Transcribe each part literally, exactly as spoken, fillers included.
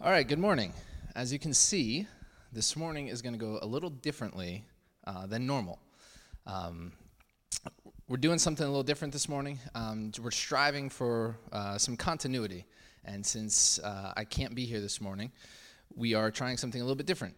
All right, good morning. As you can see, this morning is going to go a little differently uh, than normal. Um, we're doing something a little different this morning. Um, we're striving for uh, some continuity, and since uh, I can't be here this morning, we are trying something a little bit different.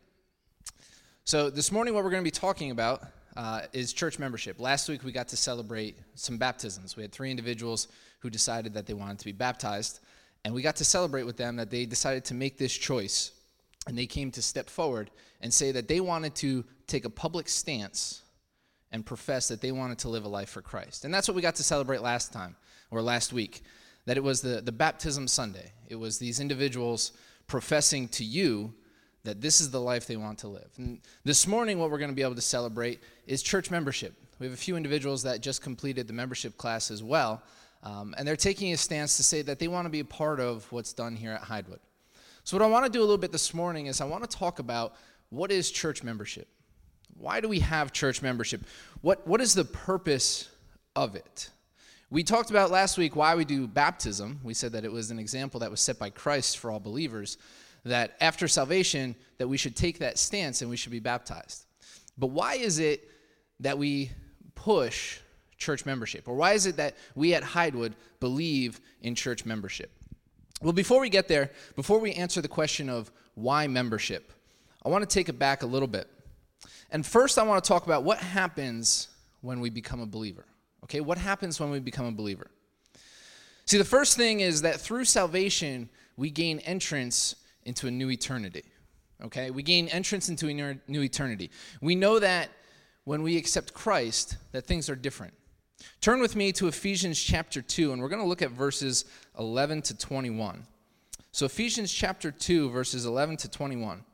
So this morning, what we're going to be talking about uh, is church membership. Last week, we got to celebrate some baptisms. We had three individuals who decided that they wanted to be baptized. And we got to celebrate with them that they decided to make this choice, and they came to step forward and say that they wanted to take a public stance and profess that they wanted to live a life for Christ. And that's what we got to celebrate last time, or last week, that it was the, the baptism Sunday. It was these individuals professing to you that this is the life they want to live. And this morning, what we're going to be able to celebrate is church membership. We have a few individuals that just completed the membership class as well. Um, and they're taking a stance to say that they want to be a part of what's done here at Hidewood. So what I want to do a little bit this morning is I want to talk about what is church membership. Why do we have church membership? What What is the purpose of it? We talked about last week why we do baptism. We said that it was an example that was set by Christ for all believers, that after salvation, that we should take that stance and we should be baptized. But why is it that we push church membership? Or why is it that we at Hidewood believe in church membership? Well, before we get there, before we answer the question of why membership, I want to take it back a little bit. And first, I want to talk about what happens when we become a believer. Okay, what happens when we become a believer? See, the first thing is that through salvation, we gain entrance into a new eternity. Okay, we gain entrance into a new eternity. We know that when we accept Christ, that things are different. Turn with me to Ephesians chapter two, and we're going to look at verses eleven to twenty-one. So Ephesians chapter two, verses eleven to twenty-one.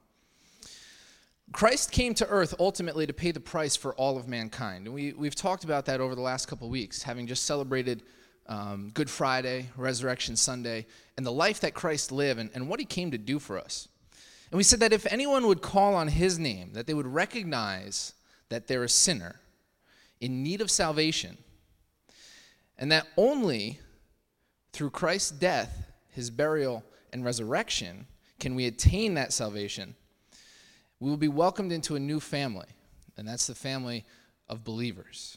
Christ came to earth ultimately to pay the price for all of mankind. And we, we've talked about that over the last couple of weeks, having just celebrated um, Good Friday, Resurrection Sunday, and the life that Christ lived and, and what he came to do for us. And we said that if anyone would call on his name, that they would recognize that they're a sinner in need of salvation, and that only through Christ's death, his burial, and resurrection can we attain that salvation. We will be welcomed into a new family, and that's the family of believers.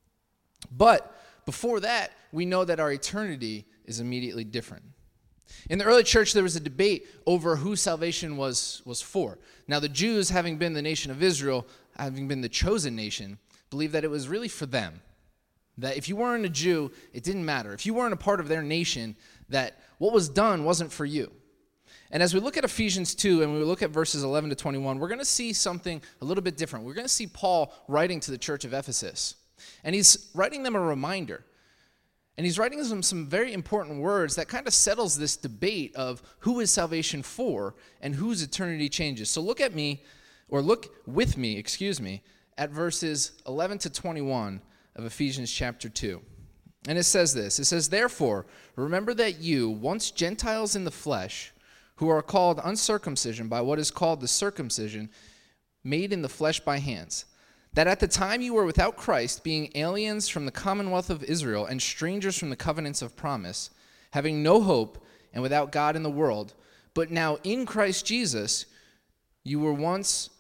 But before that, we know that our eternity is immediately different. In the early church, there was a debate over who salvation was, was for. Now, the Jews, having been the nation of Israel, having been the chosen nation, believed that it was really for them. That if you weren't a Jew, it didn't matter. If you weren't a part of their nation, that what was done wasn't for you. And as we look at Ephesians two and we look at verses eleven to twenty-one, we're going to see something a little bit different. We're going to see Paul writing to the church of Ephesus. And he's writing them a reminder. And he's writing them some very important words that kind of settles this debate of who is salvation for and whose eternity changes. So look at me, or look with me, excuse me, at verses eleven to twenty-one of Ephesians chapter two. And it says this, it says, "Therefore, remember that you, once Gentiles in the flesh, who are called uncircumcision by what is called the circumcision, made in the flesh by hands, that at the time you were without Christ, being aliens from the commonwealth of Israel and strangers from the covenants of promise, having no hope and without God in the world, but now in Christ Jesus, you were once,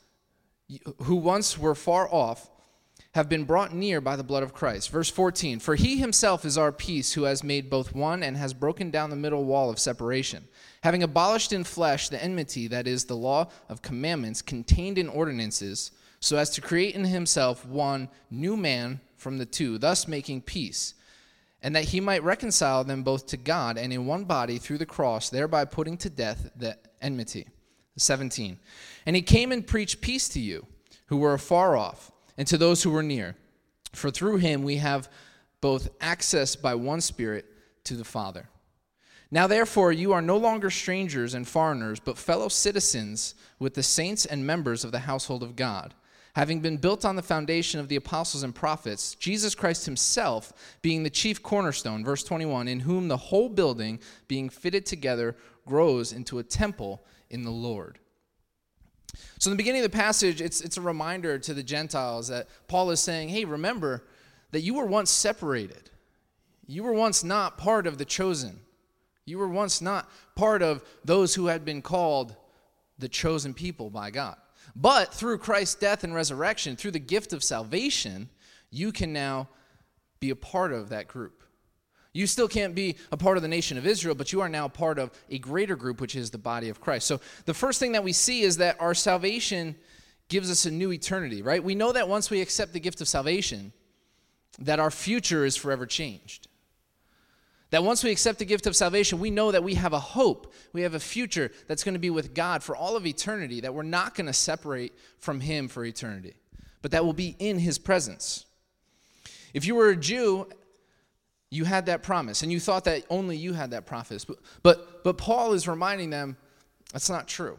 who once were far off, have been brought near by the blood of Christ." Verse fourteen, "For he himself is our peace, who has made both one and has broken down the middle wall of separation, having abolished in flesh the enmity, that is, the law of commandments contained in ordinances, so as to create in himself one new man from the two, thus making peace, and that he might reconcile them both to God and in one body through the cross, thereby putting to death the enmity." seventeen, "And he came and preached peace to you, who were afar off, and to those who were near. For through him we have both access by one Spirit to the Father. Now therefore you are no longer strangers and foreigners, but fellow citizens with the saints and members of the household of God, having been built on the foundation of the apostles and prophets, Jesus Christ himself being the chief cornerstone," verse twenty-one, "in whom the whole building, being fitted together, grows into a temple in the Lord." So in the beginning of the passage, it's, it's a reminder to the Gentiles that Paul is saying, hey, remember that you were once separated. You were once not part of the chosen. You were once not part of those who had been called the chosen people by God. But through Christ's death and resurrection, through the gift of salvation, you can now be a part of that group. You still can't be a part of the nation of Israel, but you are now part of a greater group, which is the body of Christ. So the first thing that we see is that our salvation gives us a new eternity, right? We know that once we accept the gift of salvation, that our future is forever changed. That once we accept the gift of salvation, we know that we have a hope. We have a future that's going to be with God for all of eternity, that we're not going to separate from him for eternity, but that will be in his presence. If you were a Jew, you had that promise, and you thought that only you had that promise. But, but, but Paul is reminding them that's not true.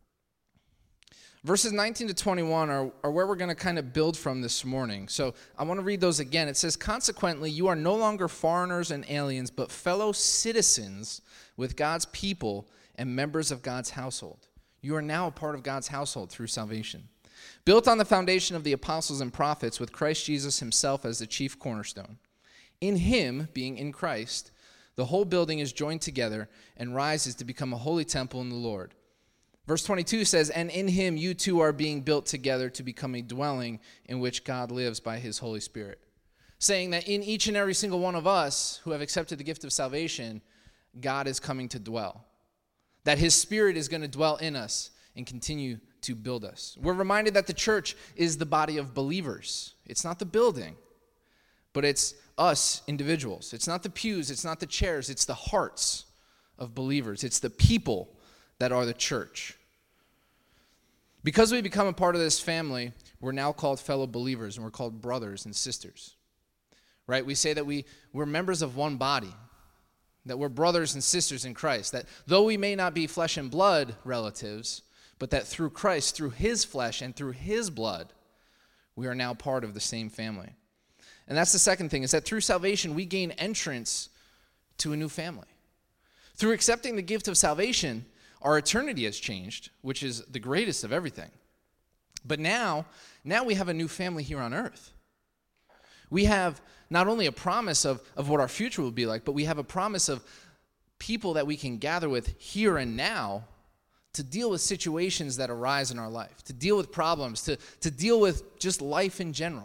Verses nineteen to twenty-one are, are where we're going to kind of build from this morning. So I want to read those again. It says, "Consequently, you are no longer foreigners and aliens, but fellow citizens with God's people and members of God's household. You are now a part of God's household through salvation. Built on the foundation of the apostles and prophets, with Christ Jesus himself as the chief cornerstone. In him, being in Christ, the whole building is joined together and rises to become a holy temple in the Lord." Verse twenty-two says, "And in him you two are being built together to become a dwelling in which God lives by his Holy Spirit." Saying that in each and every single one of us who have accepted the gift of salvation, God is coming to dwell. That his Spirit is going to dwell in us and continue to build us. We're reminded that the church is the body of believers. It's not the building, but it's us individuals. It's not the pews, it's not the chairs, it's the hearts of believers. It's the people that are the church. Because we become a part of this family, we're now called fellow believers, and we're called brothers and sisters. Right? We say that we, we're members of one body, that we're brothers and sisters in Christ, that though we may not be flesh and blood relatives, but that through Christ, through his flesh and through his blood, we are now part of the same family. And that's the second thing, is that through salvation, we gain entrance to a new family. Through accepting the gift of salvation, our eternity has changed, which is the greatest of everything. But now, now we have a new family here on earth. We have not only a promise of, of what our future will be like, but we have a promise of people that we can gather with here and now to deal with situations that arise in our life, to deal with problems, to, to deal with just life in general.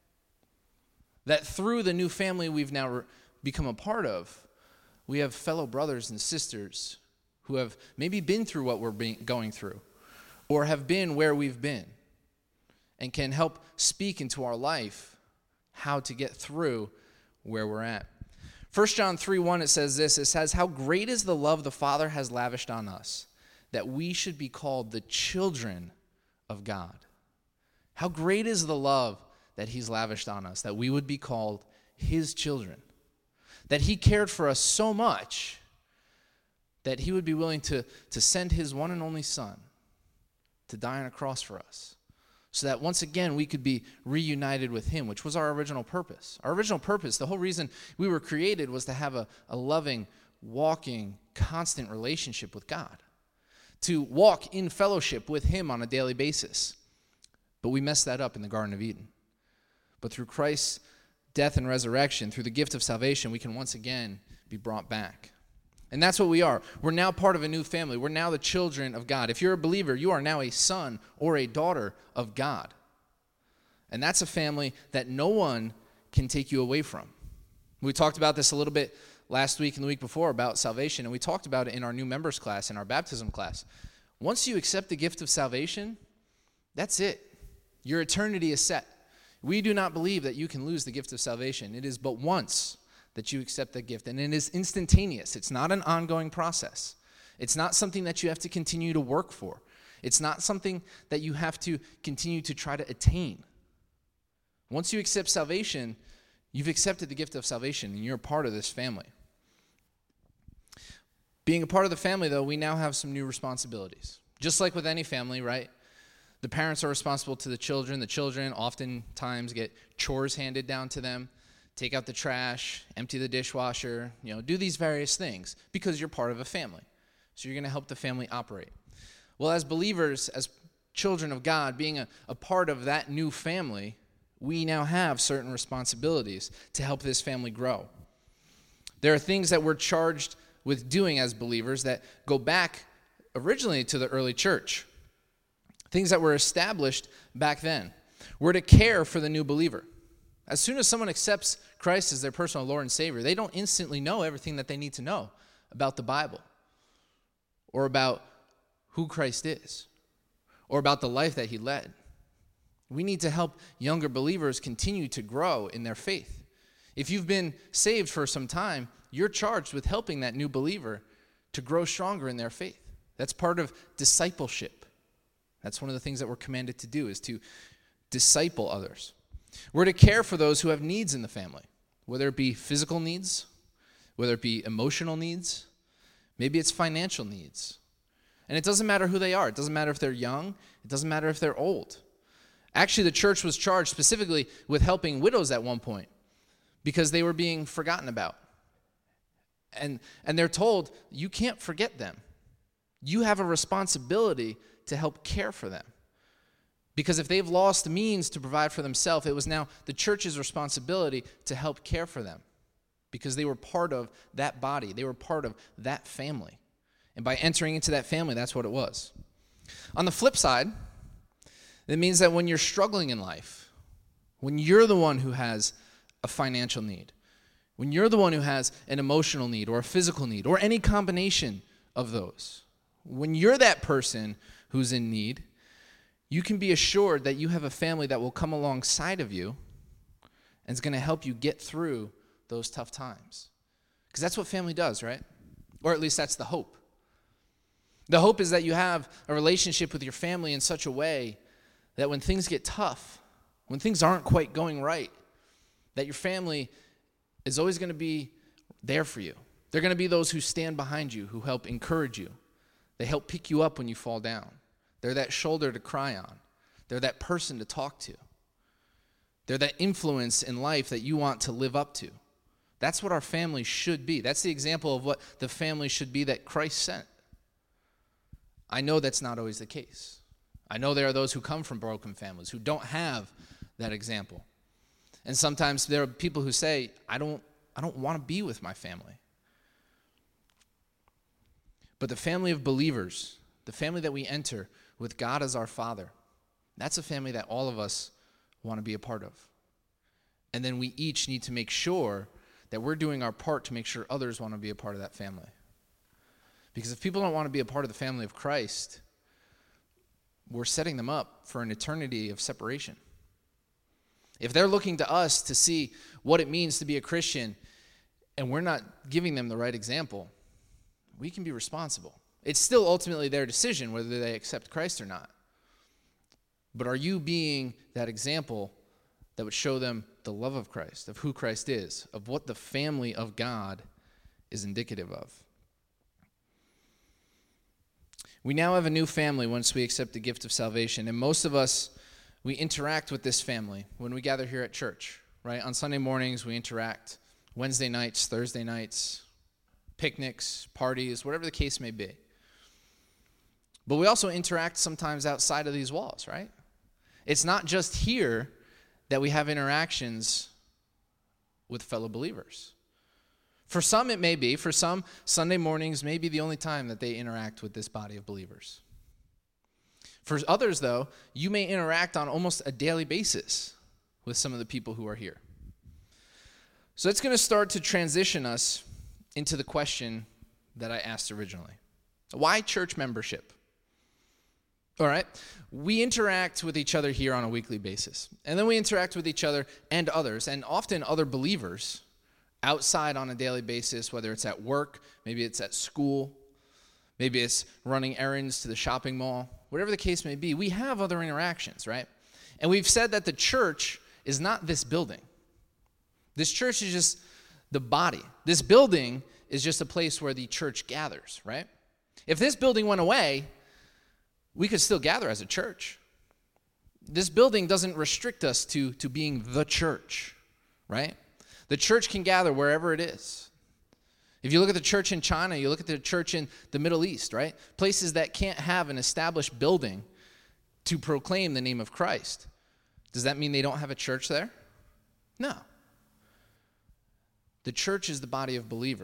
That through the new family we've now re- become a part of, we have fellow brothers and sisters who have maybe been through what we're being, going through, or have been where we've been, and can help speak into our life how to get through where we're at. First John three one, it says this, it says, "How great is the love the Father has lavished on us, that we should be called the children of God." How great is the love that he's lavished on us, that we would be called his children. That he cared for us so much that he would be willing to, to send his one and only son to die on a cross for us, so that once again we could be reunited with him, which was our original purpose. Our original purpose, the whole reason we were created, was to have a, a loving, walking, constant relationship with God, to walk in fellowship with him on a daily basis. But we messed that up in the Garden of Eden. But through Christ's death and resurrection, through the gift of salvation, we can once again be brought back. And that's what we are. We're now part of a new family. We're now the children of God. If you're a believer, you are now a son or a daughter of God. And that's a family that no one can take you away from. We talked about this a little bit last week and the week before about salvation, and we talked about it in our new members class, in our baptism class. Once you accept the gift of salvation, that's it. Your eternity is set. We do not believe that you can lose the gift of salvation. It is but once that you accept that gift, and it is instantaneous. It's not an ongoing process. It's not something that you have to continue to work for. It's not something that you have to continue to try to attain. Once you accept salvation, you've accepted the gift of salvation, and you're a part of this family. Being a part of the family, though, we now have some new responsibilities. Just like with any family, right? The parents are responsible to the children. The children oftentimes get chores handed down to them. Take out the trash, empty the dishwasher, you know, do these various things because you're part of a family. So you're going to help the family operate. Well, as believers, as children of God, being a, a part of that new family, we now have certain responsibilities to help this family grow. There are things that we're charged with doing as believers that go back originally to the early church. Things that were established back then. We're to care for the new believer. As soon as someone accepts Christ as their personal Lord and Savior, they don't instantly know everything that they need to know about the Bible or about who Christ is or about the life that he led. We need to help younger believers continue to grow in their faith. If you've been saved for some time, you're charged with helping that new believer to grow stronger in their faith. That's part of discipleship. That's one of the things that we're commanded to do, is to disciple others. We're to care for those who have needs in the family, whether it be physical needs, whether it be emotional needs, maybe it's financial needs. And it doesn't matter who they are. It doesn't matter if they're young. It doesn't matter if they're old. Actually, the church was charged specifically with helping widows at one point because they were being forgotten about. And, and they're told, you can't forget them. You have a responsibility to help care for them. Because if they've lost means to provide for themselves, it was now the church's responsibility to help care for them. Because they were part of that body. They were part of that family. And by entering into that family, that's what it was. On the flip side, it means that when you're struggling in life, when you're the one who has a financial need, when you're the one who has an emotional need or a physical need or any combination of those, when you're that person who's in need, you can be assured that you have a family that will come alongside of you and is going to help you get through those tough times. Because that's what family does, right? Or at least that's the hope. The hope is that you have a relationship with your family in such a way that when things get tough, when things aren't quite going right, that your family is always going to be there for you. They're going to be those who stand behind you, who help encourage you. They help pick you up when you fall down. They're that shoulder to cry on. They're that person to talk to. They're that influence in life that you want to live up to. That's what our family should be. That's the example of what the family should be that Christ sent. I know that's not always the case. I know there are those who come from broken families who don't have that example. And sometimes there are people who say, I don't, I don't want to be with my family. But the family of believers, the family that we enter with God as our Father, that's a family that all of us want to be a part of. And then we each need to make sure that we're doing our part to make sure others want to be a part of that family. Because if people don't want to be a part of the family of Christ, we're setting them up for an eternity of separation. If they're looking to us to see what it means to be a Christian and we're not giving them the right example, we can be responsible. It's still ultimately their decision whether they accept Christ or not. But are you being that example that would show them the love of Christ, of who Christ is, of what the family of God is indicative of? We now have a new family once we accept the gift of salvation, and most of us, we interact with this family when we gather here at church, right? On Sunday mornings, we interact. Wednesday nights, Thursday nights, picnics, parties, whatever the case may be. But we also interact sometimes outside of these walls, right? It's not just here that we have interactions with fellow believers. For some, it may be. For some, Sunday mornings may be the only time that they interact with this body of believers. For others, though, you may interact on almost a daily basis with some of the people who are here. So it's going to start to transition us into the question that I asked originally. Why church membership? All right, we interact with each other here on a weekly basis. And then we interact with each other and others, and often other believers outside on a daily basis, whether it's at work, maybe it's at school, maybe it's running errands to the shopping mall, whatever the case may be. We have other interactions, right? And we've said that the church is not this building. This church is just the body. This building is just a place where the church gathers, right? If this building went away, we could still gather as a church. This building doesn't restrict us to, to being the church, right? The church can gather wherever it is. If you look at the church in China, you look at the church in the Middle East, right? Places that can't have an established building to proclaim the name of Christ. Does that mean they don't have a church there? No. The church is the body of believers.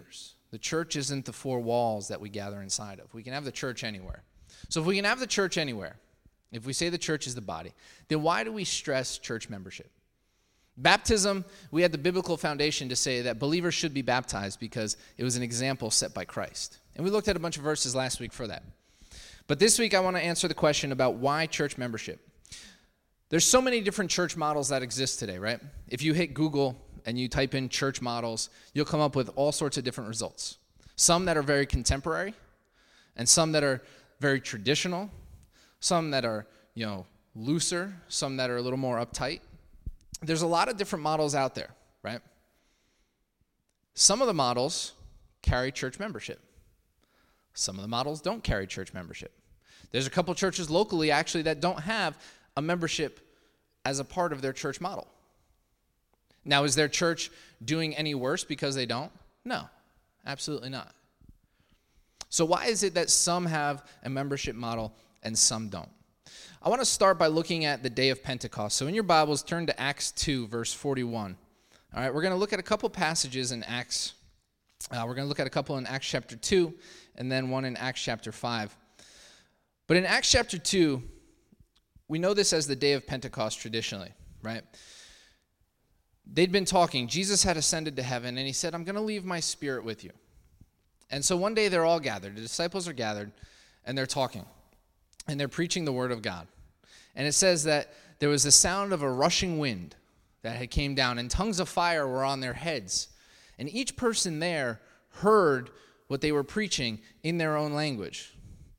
The church isn't the four walls that we gather inside of. We can have the church anywhere. So if we can have the church anywhere, if we say the church is the body, then why do we stress church membership? Baptism, we had the biblical foundation to say that believers should be baptized because it was an example set by Christ. And we looked at a bunch of verses last week for that. But this week I want to answer the question about why church membership. There's so many different church models that exist today, right? If you hit Google and you type in church models, you'll come up with all sorts of different results. Some that are very contemporary, and some that are very traditional, some that are, you know, looser, some that are a little more uptight. There's a lot of different models out there, right? Some of the models carry church membership. Some of the models don't carry church membership. There's a couple churches locally, actually, that don't have a membership as a part of their church model. Now, is their church doing any worse because they don't? No, absolutely not. So why is it that some have a membership model and some don't? I want to start by looking at the day of Pentecost. So in your Bibles, turn to Acts two, verse forty-one. All right, we're going to look at a couple passages in Acts. Uh, we're going to look at a couple in Acts chapter two, and then one in Acts chapter five. But in Acts chapter two, we know this as the day of Pentecost traditionally, right? They'd been talking. Jesus had ascended to heaven, and he said, I'm going to leave my spirit with you. And so one day they're all gathered. The disciples are gathered, and they're talking, and they're preaching the word of God. And it says that there was the sound of a rushing wind that had came down, and tongues of fire were on their heads. And each person there heard what they were preaching in their own language.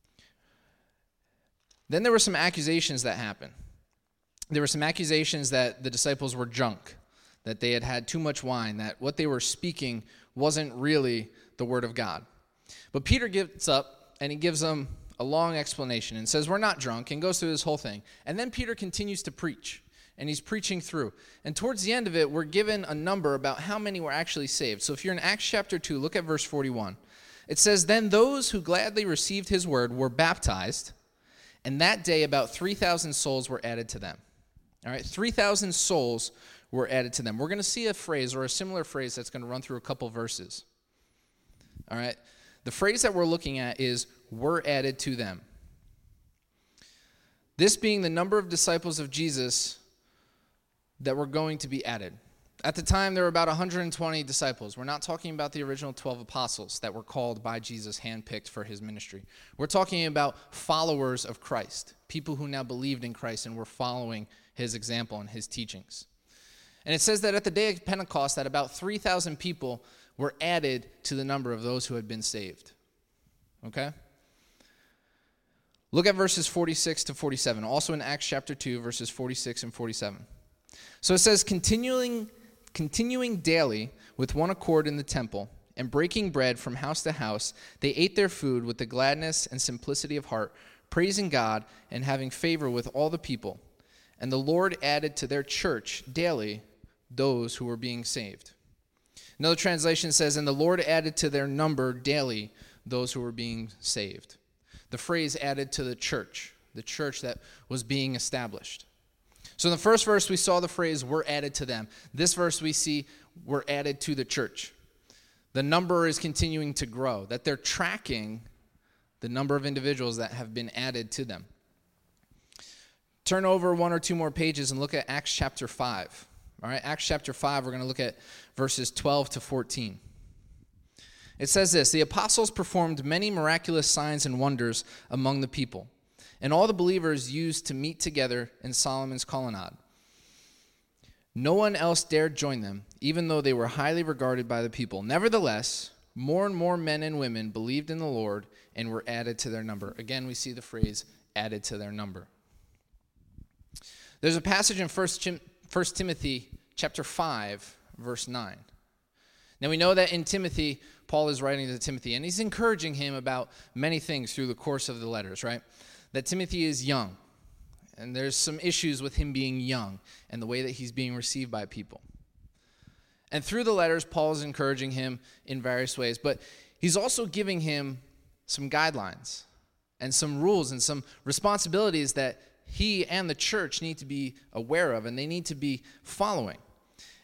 Then there were some accusations that happened. There were some accusations that the disciples were drunk, that they had had too much wine, that what they were speaking wasn't really the word of God. But Peter gets up and he gives them a long explanation and says, we're not drunk, and goes through this whole thing. And then Peter continues to preach, and he's preaching through. And towards the end of it, we're given a number about how many were actually saved. So if you're in Acts chapter two, look at verse forty-one. It says, then those who gladly received his word were baptized, and that day about three thousand souls were added to them. All right, three thousand souls were added to them. We're going to see a phrase or a similar phrase that's going to run through a couple verses. All right, the phrase that we're looking at is, were added to them. This being the number of disciples of Jesus that were going to be added. At the time, there were about one hundred twenty disciples. We're not talking about the original twelve apostles that were called by Jesus, handpicked for his ministry. We're talking about followers of Christ, people who now believed in Christ and were following his example and his teachings. And it says that at the day of Pentecost, that about three thousand people were added to the number of those who had been saved. Okay? Look at verses forty-six to forty-seven, also in Acts chapter two, verses forty-six and forty-seven. So it says, continuing, continuing daily with one accord in the temple, and breaking bread from house to house, they ate their food with the gladness and simplicity of heart, praising God and having favor with all the people. And the Lord added to their church daily those who were being saved. Another translation says, and the Lord added to their number daily those who were being saved. The phrase added to the church, the church that was being established. So in the first verse, we saw the phrase, were added to them. This verse, we see, were added to the church. The number is continuing to grow, that they're tracking the number of individuals that have been added to them. Turn over one or two more pages and look at Acts chapter five. All right, Acts chapter five, we're going to look at verses twelve to fourteen. It says this, the apostles performed many miraculous signs and wonders among the people, and all the believers used to meet together in Solomon's colonnade. No one else dared join them, even though they were highly regarded by the people. Nevertheless, more and more men and women believed in the Lord and were added to their number. Again, we see the phrase, added to their number. There's a passage in First Timothy chapter five, verse nine. Now we know that in Timothy, Paul is writing to Timothy, and he's encouraging him about many things through the course of the letters, right? That Timothy is young, and there's some issues with him being young and the way that he's being received by people. And through the letters, Paul is encouraging him in various ways, but he's also giving him some guidelines and some rules and some responsibilities that he and the church need to be aware of and they need to be following.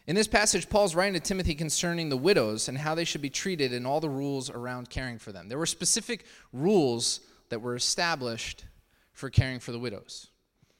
In this passage, Paul's writing to Timothy concerning the widows and how they should be treated and all the rules around caring for them. There were specific rules that were established for caring for the widows,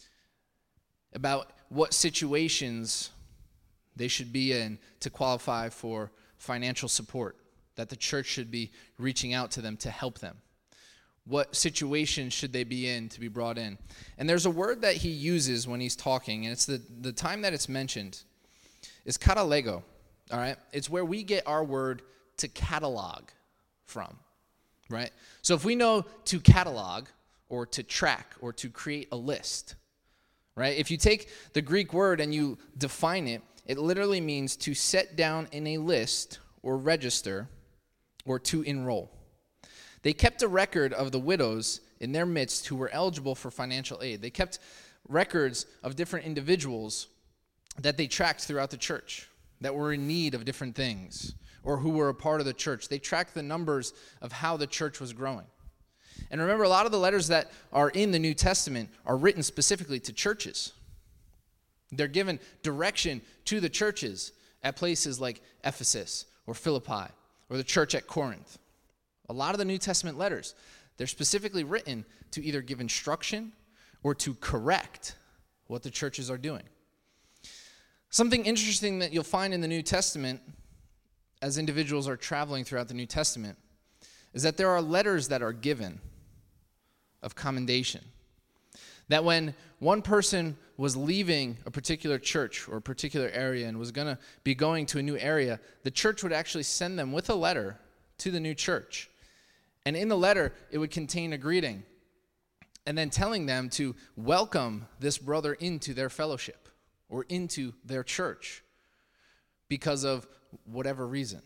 about what situations they should be in to qualify for financial support, that the church should be reaching out to them to help them. What situations should they be in to be brought in? And there's a word that he uses when he's talking, and it's the, the time that it's mentioned is katalego, all right? It's where we get our word to catalog from, right? So if we know to catalog or to track or to create a list, right? If you take the Greek word and you define it, it literally means to set down in a list or register or to enroll. They kept a record of the widows in their midst who were eligible for financial aid. They kept records of different individuals that they tracked throughout the church that were in need of different things or who were a part of the church. They tracked the numbers of how the church was growing. And remember, a lot of the letters that are in the New Testament are written specifically to churches. They're given direction to the churches at places like Ephesus or Philippi or the church at Corinth. A lot of the New Testament letters, they're specifically written to either give instruction or to correct what the churches are doing. Something interesting that you'll find in the New Testament as individuals are traveling throughout the New Testament is that there are letters that are given of commendation. That when one person was leaving a particular church or a particular area and was going to be going to a new area, the church would actually send them with a letter to the new church. And in the letter, it would contain a greeting and then telling them to welcome this brother into their fellowship or into their church because of whatever reason.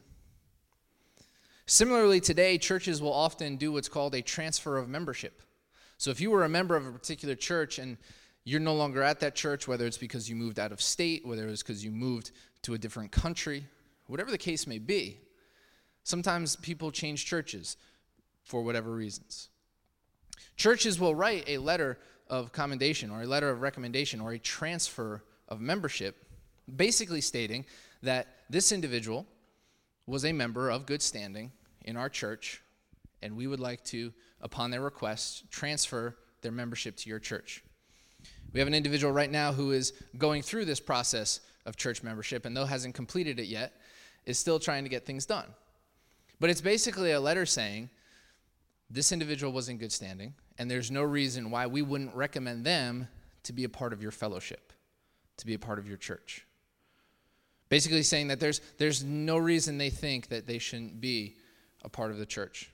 Similarly, today, churches will often do what's called a transfer of membership. So if you were a member of a particular church and you're no longer at that church, whether it's because you moved out of state, whether it's because you moved to a different country, whatever the case may be, sometimes people change churches for whatever reasons. Churches will write a letter of commendation or a letter of recommendation or a transfer of membership, basically stating that this individual was a member of good standing in our church, and we would like to, upon their request, transfer their membership to your church. We have an individual right now who is going through this process of church membership, and though hasn't completed it yet, is still trying to get things done. But it's basically a letter saying, this individual was in good standing, and there's no reason why we wouldn't recommend them to be a part of your fellowship, to be a part of your church. Basically saying that there's there's no reason they think that they shouldn't be a part of the church.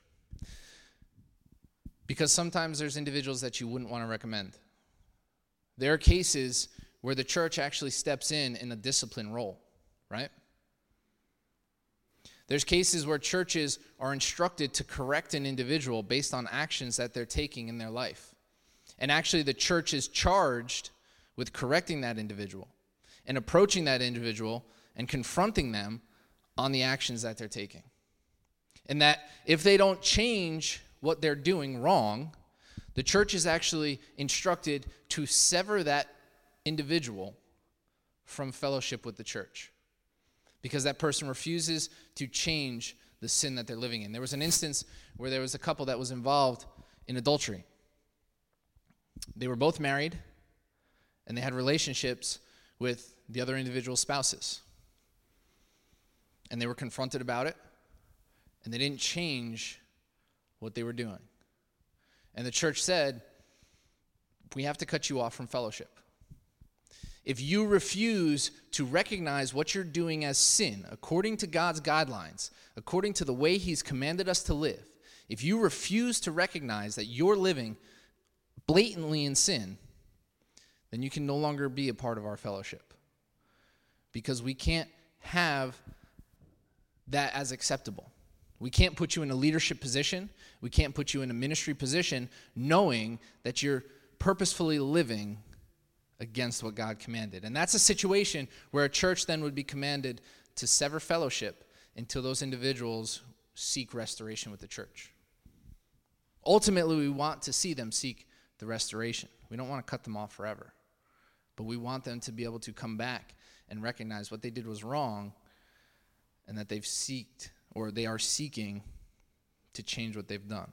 Because sometimes there's individuals that you wouldn't want to recommend. There are cases where the church actually steps in in a discipline role, right? There's cases where churches are instructed to correct an individual based on actions that they're taking in their life. And actually the church is charged with correcting that individual and approaching that individual and confronting them on the actions that they're taking. And that if they don't change what they're doing wrong, the church is actually instructed to sever that individual from fellowship with the church because that person refuses to change the sin that they're living in. There was an instance where there was a couple that was involved in adultery. They were both married, and they had relationships with the other individual's spouses. And they were confronted about it, and they didn't change what they were doing. And the church said, we have to cut you off from fellowship. If you refuse to recognize what you're doing as sin, according to God's guidelines, according to the way he's commanded us to live, if you refuse to recognize that you're living blatantly in sin, then you can no longer be a part of our fellowship. Because we can't have that as acceptable. We can't put you in a leadership position. We can't put you in a ministry position knowing that you're purposefully living against what God commanded. And that's a situation where a church then would be commanded to sever fellowship until those individuals seek restoration with the church. Ultimately, we want to see them seek the restoration. We don't want to cut them off forever. But we want them to be able to come back and recognize what they did was wrong and that they've seeked or they are seeking to change what they've done.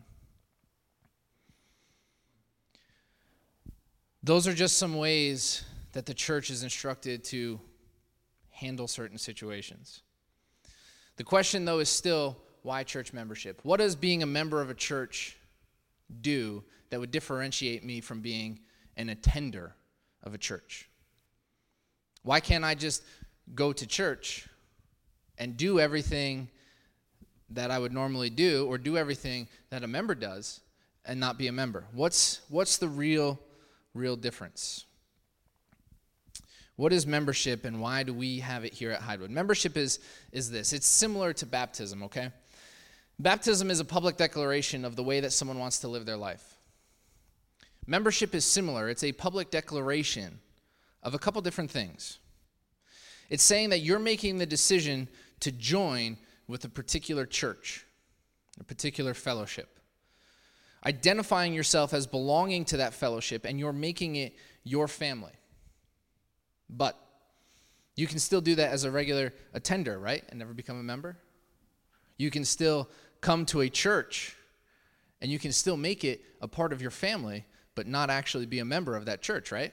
Those are just some ways that the church is instructed to handle certain situations. The question, though, is still, why church membership? What does being a member of a church do that would differentiate me from being an attender of a church? Why can't I just go to church and do everything that I would normally do, or do everything that a member does and not be a member? What's what's the real real difference? What is membership, and why do we have it here at Highwood? Membership is is this. It's similar to baptism, okay? Baptism is a public declaration of the way that someone wants to live their life. Membership is similar. It's a public declaration of a couple different things. It's saying that you're making the decision to join with a particular church, a particular fellowship, identifying yourself as belonging to that fellowship, and you're making it your family. But you can still do that as a regular attender, right, and never become a member. You can still come to a church, and you can still make it a part of your family, but not actually be a member of that church, right?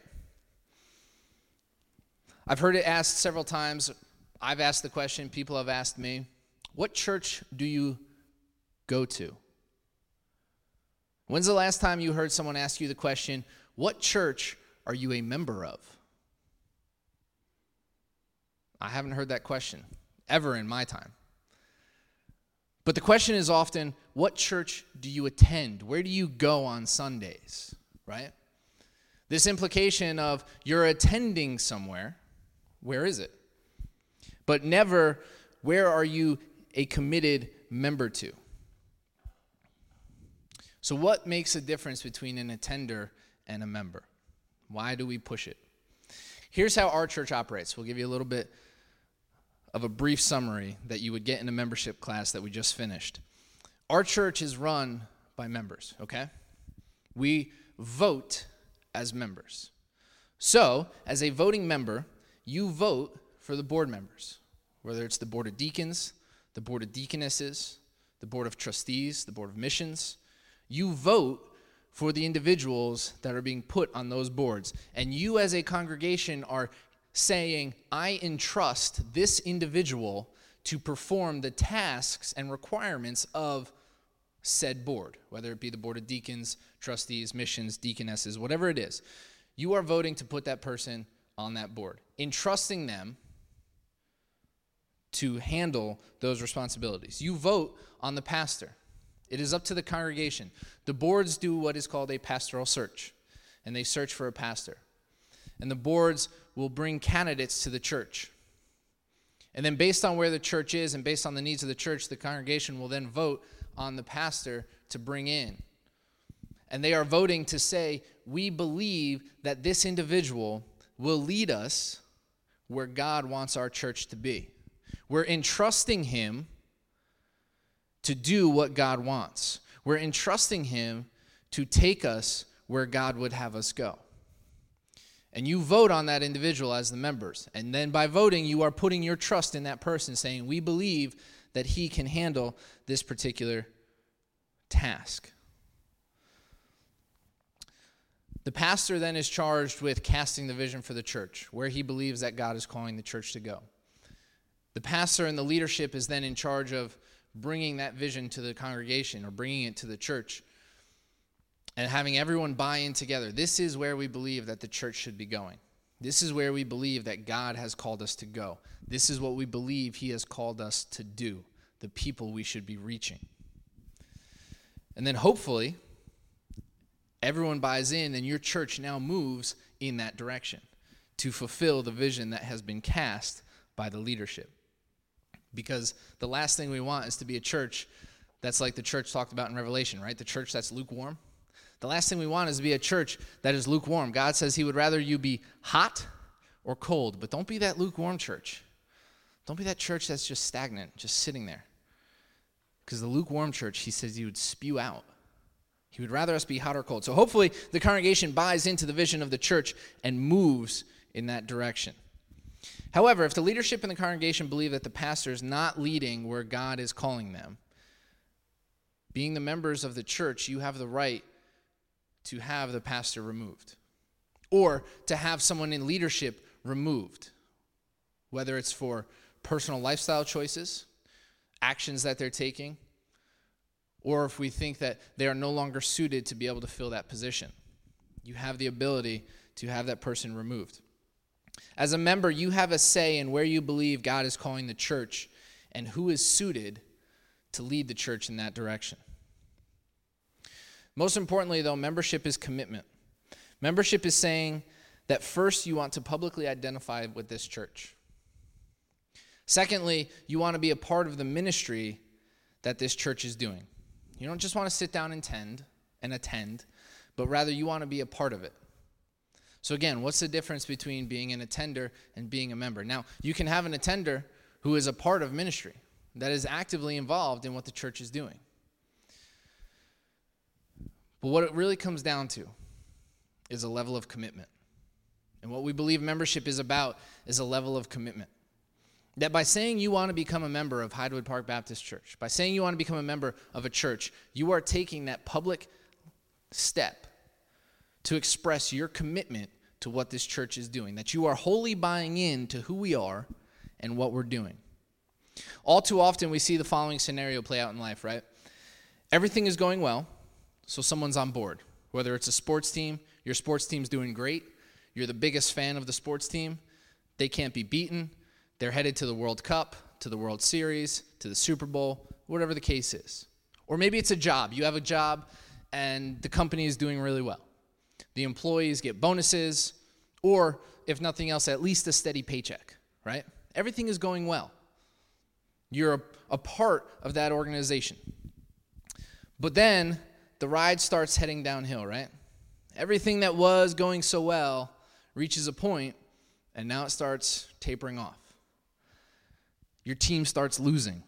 I've heard it asked several times. I've asked the question, people have asked me, what church do you go to? When's the last time you heard someone ask you the question, what church are you a member of? I haven't heard that question ever in my time. But the question is often, what church do you attend? Where do you go on Sundays, right? This implication of you're attending somewhere, where is it? But never, where are you a committed member to? So what makes a difference between an attender and a member? Why do we push it? Here's how our church operates. We'll give you a little bit of a brief summary that you would get in a membership class that we just finished. Our church is run by members, okay? We vote as members. So, as a voting member, you vote for the board members, whether it's the board of deacons, the board of deaconesses, the board of trustees, the board of missions. You vote for the individuals that are being put on those boards. And you as a congregation are saying, I entrust this individual to perform the tasks and requirements of said board, whether it be the board of deacons, trustees, missions, deaconesses, whatever it is. You are voting to put that person on that board, entrusting them to handle those responsibilities. You vote on the pastor. It is up to the congregation. The boards do what is called a pastoral search, and they search for a pastor. And the boards will bring candidates to the church. And then based on where the church is and based on the needs of the church, the congregation will then vote on the pastor to bring in. And they are voting to say, we believe that this individual will lead us where God wants our church to be. We're entrusting him to do what God wants. We're entrusting him to take us where God would have us go. And you vote on that individual as the members. And then by voting, you are putting your trust in that person, saying, we believe that he can handle this particular task. The pastor then is charged with casting the vision for the church, where he believes that God is calling the church to go. The pastor and the leadership is then in charge of bringing that vision to the congregation or bringing it to the church and having everyone buy in together. This is where we believe that the church should be going. This is where we believe that God has called us to go. This is what we believe he has called us to do, the people we should be reaching. And then hopefully, everyone buys in and your church now moves in that direction to fulfill the vision that has been cast by the leadership. Because the last thing we want is to be a church that's like the church talked about in Revelation, right? The church that's lukewarm. The last thing we want is to be a church that is lukewarm. God says he would rather you be hot or cold, but don't be that lukewarm church. Don't be that church that's just stagnant, just sitting there. Because the lukewarm church, he says he would spew out. He would rather us be hot or cold. So hopefully the congregation buys into the vision of the church and moves in that direction. However, if the leadership in the congregation believe that the pastor is not leading where God is calling them, being the members of the church, you have the right to have the pastor removed or to have someone in leadership removed, whether it's for personal lifestyle choices, actions that they're taking, or if we think that they are no longer suited to be able to fill that position. You have the ability to have that person removed. As a member, you have a say in where you believe God is calling the church and who is suited to lead the church in that direction. Most importantly, though, membership is commitment. Membership is saying that first you want to publicly identify with this church. Secondly, you want to be a part of the ministry that this church is doing. You don't just want to sit down and attend, and attend, but rather you want to be a part of it. So again, what's the difference between being an attender and being a member? Now, you can have an attender who is a part of ministry, that is actively involved in what the church is doing. But what it really comes down to is a level of commitment. And what we believe membership is about is a level of commitment. That by saying you want to become a member of Hidewood Park Baptist Church, by saying you want to become a member of a church, you are taking that public step to express your commitment to what this church is doing, that you are wholly buying in to who we are and what we're doing. All too often we see the following scenario play out in life, right? Everything is going well, so someone's on board. Whether it's a sports team, your sports team's doing great, you're the biggest fan of the sports team, they can't be beaten, they're headed to the World Cup, to the World Series, to the Super Bowl, whatever the case is. Or maybe it's a job. You have a job and the company is doing really well. The employees get bonuses, or if nothing else, at least a steady paycheck, right? Everything is going well. You're a, a part of that organization. But then the ride starts heading downhill, right? Everything that was going so well reaches a point, and now it starts tapering off. Your team starts losing.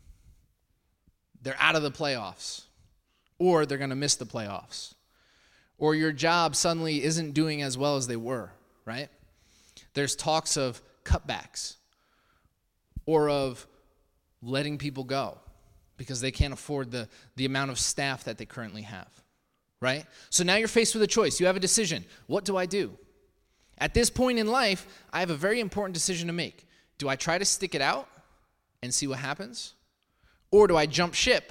They're out of the playoffs, or they're going to miss the playoffs. Or your job suddenly isn't doing as well as they were, right? There's talks of cutbacks or of letting people go because they can't afford the, the amount of staff that they currently have, right? So now you're faced with a choice. You have a decision. What do I do? At this point in life, I have a very important decision to make. Do I try to stick it out and see what happens? Or do I jump ship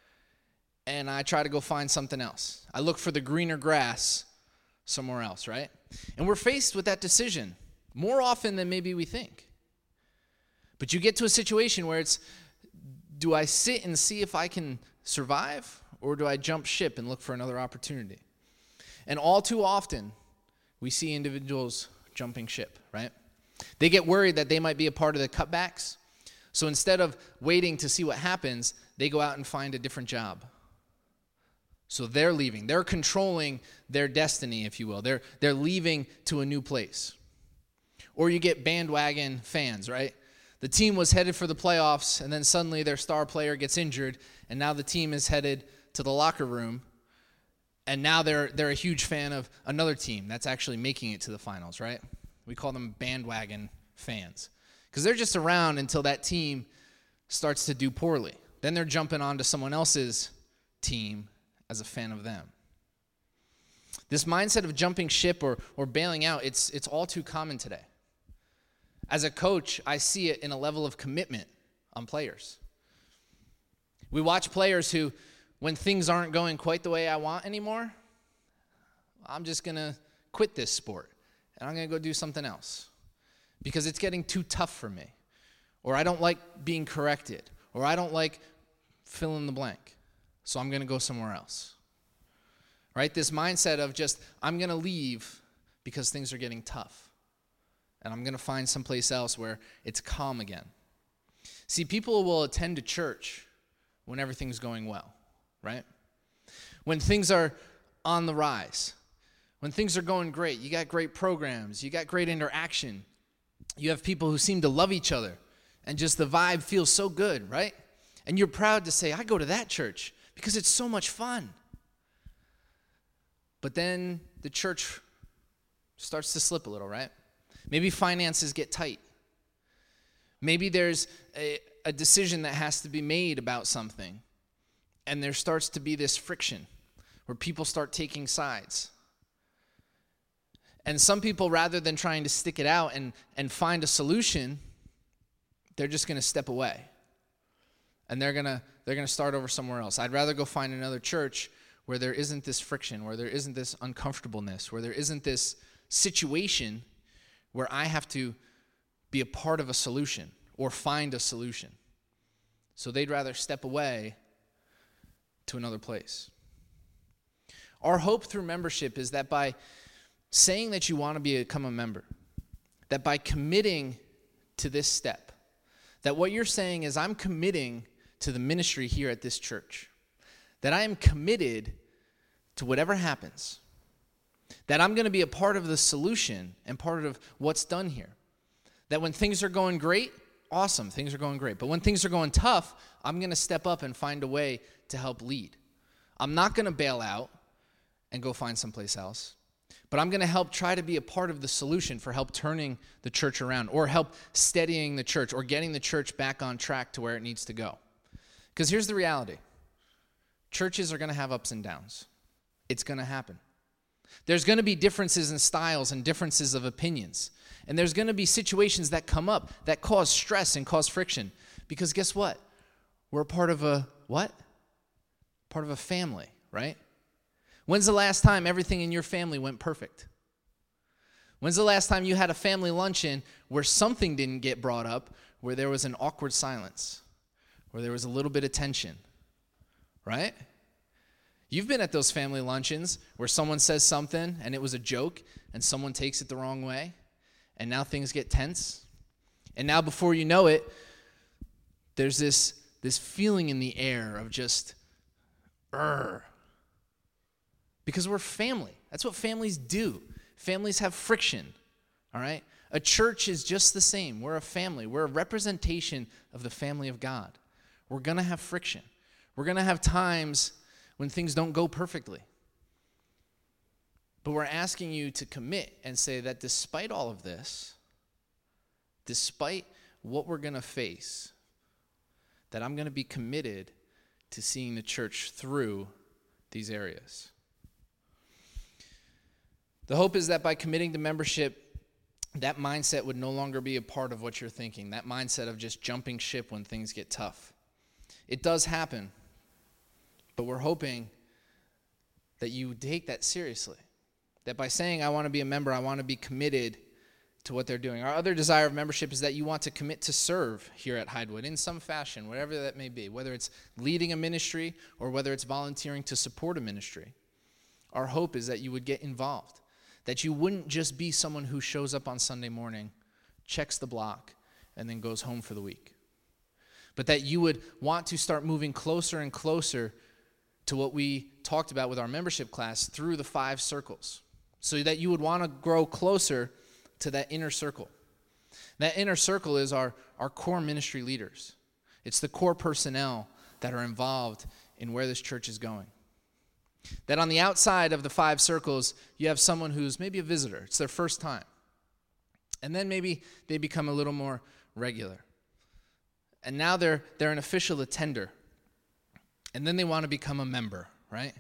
and I try to go find something else? I look for the greener grass somewhere else, right? And we're faced with that decision more often than maybe we think. But you get to a situation where it's, do I sit and see if I can survive, or do I jump ship and look for another opportunity? And all too often, we see individuals jumping ship, right? They get worried that they might be a part of the cutbacks. So instead of waiting to see what happens, they go out and find a different job. So they're leaving. They're controlling their destiny, if you will. They're, they're leaving to a new place. Or you get bandwagon fans, right? The team was headed for the playoffs, and then suddenly their star player gets injured, and now the team is headed to the locker room, and now they're they're a huge fan of another team that's actually making it to the finals, right? We call them bandwagon fans because they're just around until that team starts to do poorly. Then they're jumping onto someone else's team as a fan of them. This mindset of jumping ship or or bailing out, it's it's all too common today. As a coach, I see it in a level of commitment on players. We watch players who, when things aren't going quite the way I want anymore, I'm just going to quit this sport, and I'm going to go do something else because it's getting too tough for me, or I don't like being corrected, or I don't like fill in the blank, so I'm going to go somewhere else. Right? This mindset of just, I'm going to leave because things are getting tough. And I'm going to find someplace else where it's calm again. See, people will attend a church when everything's going well, right? When things are on the rise, when things are going great, you got great programs, you got great interaction, you have people who seem to love each other, and just the vibe feels so good, right? And you're proud to say, I go to that church because it's so much fun. But then the church starts to slip a little, right? Maybe finances get tight. Maybe there's a, a decision that has to be made about something, and there starts to be this friction where people start taking sides. And some people, rather than trying to stick it out and, and find a solution, they're just going to step away. And they're going to they're going to start over somewhere else. I'd rather go find another church where there isn't this friction, where there isn't this uncomfortableness, where there isn't this situation where I have to be a part of a solution or find a solution. So they'd rather step away to another place. Our hope through membership is that by saying that you want to become a member, that by committing to this step, that what you're saying is, I'm committing to the ministry here at this church, that I am committed to whatever happens, that I'm going to be a part of the solution and part of what's done here, that when things are going great, awesome, things are going great, but when things are going tough, I'm going to step up and find a way to help lead. I'm not going to bail out and go find someplace else, but I'm going to help try to be a part of the solution for help turning the church around, or help steadying the church, or getting the church back on track to where it needs to go. Because here's the reality. Churches are going to have ups and downs. It's going to happen. There's going to be differences in styles and differences of opinions. And there's going to be situations that come up that cause stress and cause friction. Because guess what? We're a part of a what? Part of a family, right? When's the last time everything in your family went perfect? When's the last time you had a family luncheon where something didn't get brought up, where there was an awkward silence, where there was a little bit of tension, right? You've been at those family luncheons where someone says something and it was a joke and someone takes it the wrong way, and now things get tense. And now before you know it, there's this, this feeling in the air of just, Urgh. Because we're family. That's what families do. Families have friction, all right? A church is just the same. We're a family. We're a representation of the family of God. We're going to have friction. We're going to have times when things don't go perfectly. But we're asking you to commit and say that despite all of this, despite what we're going to face, that I'm going to be committed to seeing the church through these areas. The hope is that by committing to membership, that mindset would no longer be a part of what you're thinking, that mindset of just jumping ship when things get tough. It does happen, but we're hoping that you take that seriously, that by saying, I want to be a member, I want to be committed to what they're doing. Our other desire of membership is that you want to commit to serve here at Hidewood in some fashion, whatever that may be, whether it's leading a ministry or whether it's volunteering to support a ministry. Our hope is that you would get involved, that you wouldn't just be someone who shows up on Sunday morning, checks the block, and then goes home for the week, but that you would want to start moving closer and closer to what we talked about with our membership class through the five circles, so that you would want to grow closer to that inner circle. That inner circle is our, our core ministry leaders. It's the core personnel that are involved in where this church is going. That on the outside of the five circles, you have someone who's maybe a visitor. It's their first time. And then maybe they become a little more regular. And now they're they're an official attender. And then they want to become a member, right?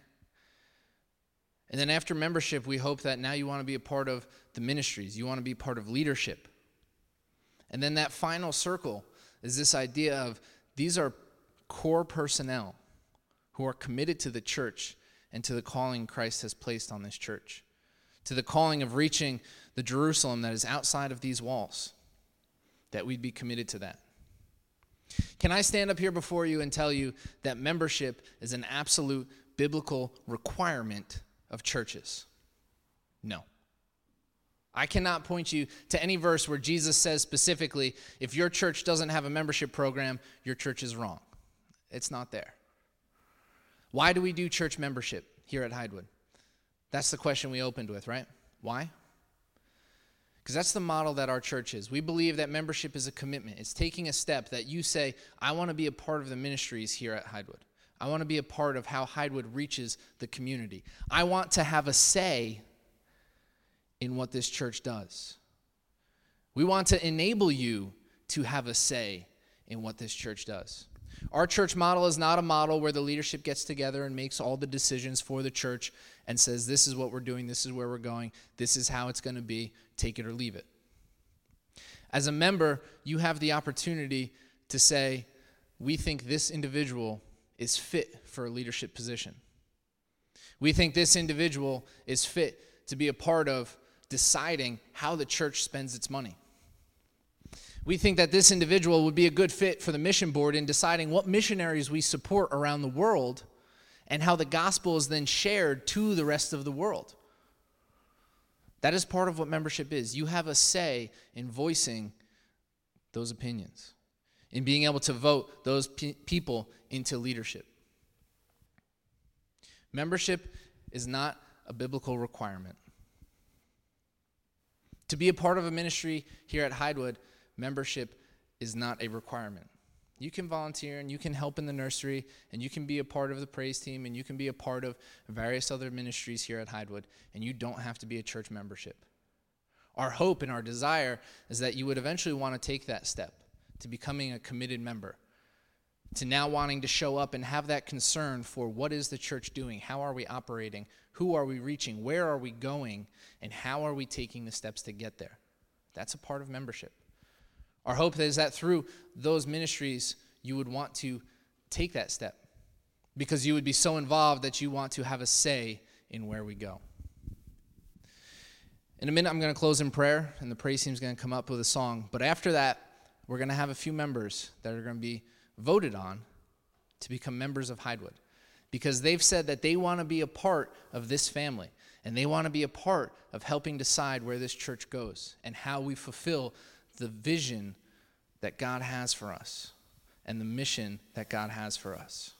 And then after membership, we hope that now you want to be a part of the ministries. You want to be part of leadership. And then that final circle is this idea of these are core personnel who are committed to the church and to the calling Christ has placed on this church, to the calling of reaching the Jerusalem that is outside of these walls, that we'd be committed to that. Can I stand up here before you and tell you that membership is an absolute biblical requirement of churches? No. I cannot point you to any verse where Jesus says specifically, if your church doesn't have a membership program, your church is wrong. It's not there. Why do we do church membership here at Hidewood? That's the question we opened with, right? Why? Because that's the model that our church is. We believe that membership is a commitment. It's taking a step that you say, I want to be a part of the ministries here at Hidewood. I want to be a part of how Hidewood reaches the community. I want to have a say in what this church does. We want to enable you to have a say in what this church does. Our church model is not a model where the leadership gets together and makes all the decisions for the church and says, this is what we're doing, this is where we're going, this is how it's going to be, take it or leave it. As a member, you have the opportunity to say, we think this individual is fit for a leadership position. We think this individual is fit to be a part of deciding how the church spends its money. We think that this individual would be a good fit for the mission board in deciding what missionaries we support around the world and how the gospel is then shared to the rest of the world. That is part of what membership is. You have a say in voicing those opinions, in being able to vote those pe- people into leadership. Membership is not a biblical requirement. To be a part of a ministry here at Hidewood, membership is not a requirement. You can volunteer and you can help in the nursery and you can be a part of the praise team and you can be a part of various other ministries here at Hidewood, and you don't have to be a church membership. Our hope and our desire is that you would eventually want to take that step to becoming a committed member, to now wanting to show up and have that concern for what is the church doing, how are we operating, who are we reaching, where are we going, and how are we taking the steps to get there. That's a part of membership. Our hope is that through those ministries, you would want to take that step because you would be so involved that you want to have a say in where we go. In a minute, I'm going to close in prayer, and the praise team is going to come up with a song. But after that, we're going to have a few members that are going to be voted on to become members of Hidewood because they've said that they want to be a part of this family, and they want to be a part of helping decide where this church goes and how we fulfill the vision that God has for us and the mission that God has for us.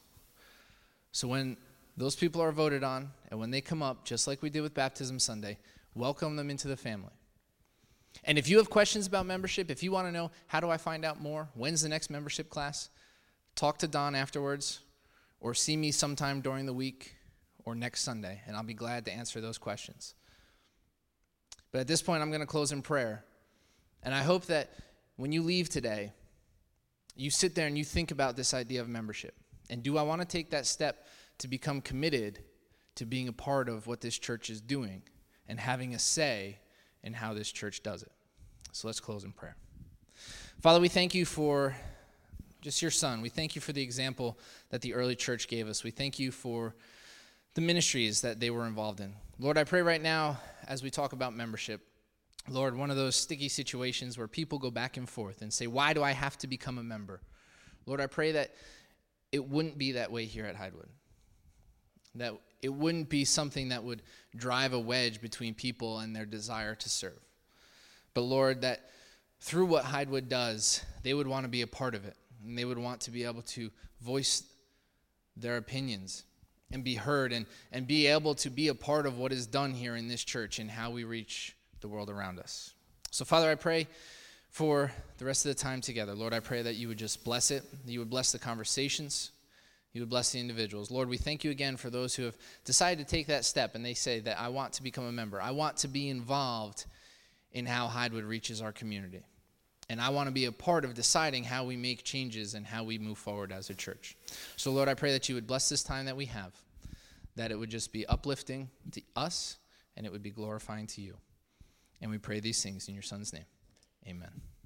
So when those people are voted on and when they come up, just like we did with Baptism Sunday, welcome them into the family. And if you have questions about membership, if you want to know, how do I find out more? When's the next membership class? Talk to Don afterwards or see me sometime during the week or next Sunday, and I'll be glad to answer those questions. But at this point, I'm going to close in prayer. And I hope that when you leave today, you sit there and you think about this idea of membership. And do I want to take that step to become committed to being a part of what this church is doing and having a say in how this church does it? So let's close in prayer. Father, we thank you for just your son. We thank you for the example that the early church gave us. We thank you for the ministries that they were involved in. Lord, I pray right now as we talk about membership, Lord, one of those sticky situations where people go back and forth and say, why do I have to become a member? Lord, I pray that it wouldn't be that way here at Hidewood. That it wouldn't be something that would drive a wedge between people and their desire to serve. But Lord, that through what Hidewood does, they would want to be a part of it. And they would want to be able to voice their opinions and be heard and, and be able to be a part of what is done here in this church and how we reach the world around us. So, Father, I pray for the rest of the time together. Lord, I pray that you would just bless it, that you would bless the conversations, you would bless the individuals. Lord, we thank you again for those who have decided to take that step and they say that I want to become a member. I want to be involved in how Hidewood reaches our community. And I want to be a part of deciding how we make changes and how we move forward as a church. So, Lord, I pray that you would bless this time that we have, that it would just be uplifting to us and it would be glorifying to you. And we pray these things in your son's name. Amen.